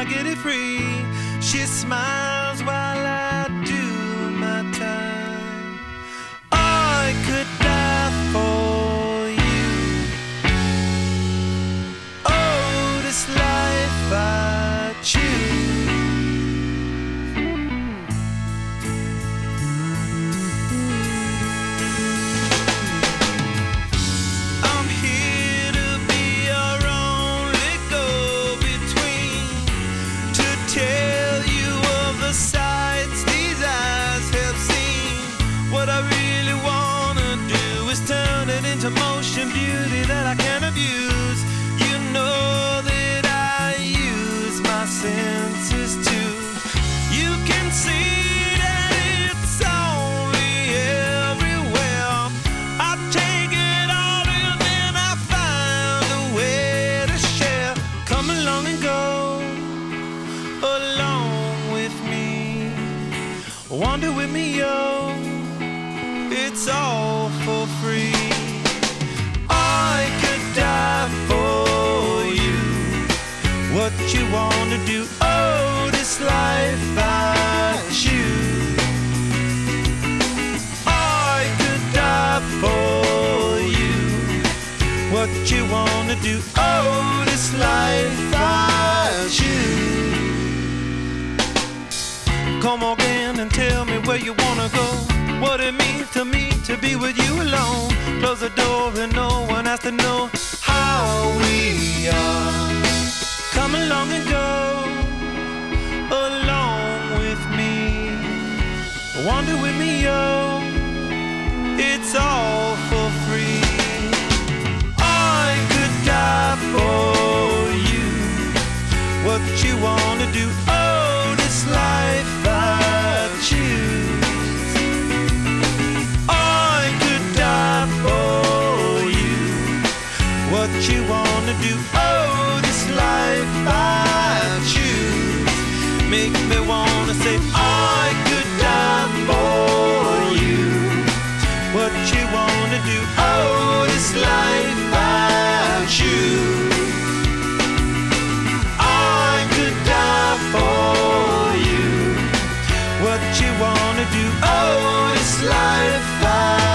get it free. She smiles while I do my time. I could die for you. Oh, this life I choose. Motion beauty that I can't abuse. You know that I use my senses too. You can see that it's only everywhere. I take it all in and I find a way to share. Come along and go along with me. Wander with me, yo. It's all for free. Die for you. What you wanna do? Oh, this life I choose. I could die for you. What you wanna do? Oh, this life I choose. Come again and tell me where you wanna go. What it means to me to be with you alone. Close the door and no one has to know how we are. Come along and go along with me. Wander with me, yo. It's all for free. I could die for you. What you wanna do? Oh, this life I choose. What you wanna do? Oh, this life I choose. Make me wanna say I could die for you. What you wanna do? Oh, this life I choose. I could die for you. What you wanna do? Oh, this life I choose.